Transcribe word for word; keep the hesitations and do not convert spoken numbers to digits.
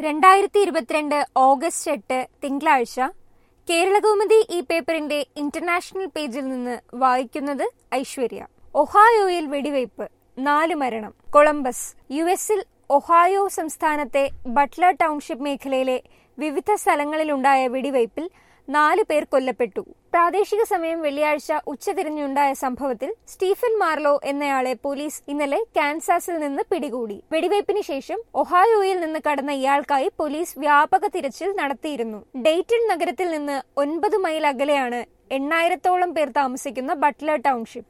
രണ്ടായിരത്തി ഇരുപത്തിരണ്ട് ഓഗസ്റ്റ് എട്ട് തിങ്കളാഴ്ച കേരളകൗമുദി ഈ പേപ്പറിന്റെ ഇന്റർനാഷണൽ പേജിൽ നിന്ന് വായിക്കുന്നത് ഐശ്വര്യ. ഒഹായോയിൽ വെടിവയ്പ്, നാല് മരണം. കൊളംബസ്. യു എസിൽ ഒഹായോ സംസ്ഥാനത്തെ ബട്ട്ലർ ടൗൺഷിപ്പ് മേഖലയിലെ വിവിധ സ്ഥലങ്ങളിലുണ്ടായ വെടിവയ്പിൽ നാല് പേർ കൊല്ലപ്പെട്ടു. പ്രാദേശിക സമയം വെള്ളിയാഴ്ച ഉച്ചതിരിഞ്ഞുണ്ടായ സംഭവത്തിൽ സ്റ്റീഫൻ മാർലോ എന്നയാളെ പോലീസ് ഇന്നലെ കാൻസാസിൽ നിന്ന് പിടികൂടി. വെടിവയ്പിന് ശേഷം ഒഹായോയിൽ നിന്ന് കടന്ന ഇയാൾക്കായി പോലീസ് വ്യാപക തിരച്ചിൽ നടത്തിയിരുന്നു. ഡെയ്റ്റൺ നഗരത്തിൽ നിന്ന് ഒൻപത് മൈൽ അകലെയാണ് എണ്ണായിരത്തോളം പേർ താമസിക്കുന്ന ബട്ട്ലർ ടൗൺഷിപ്പ്.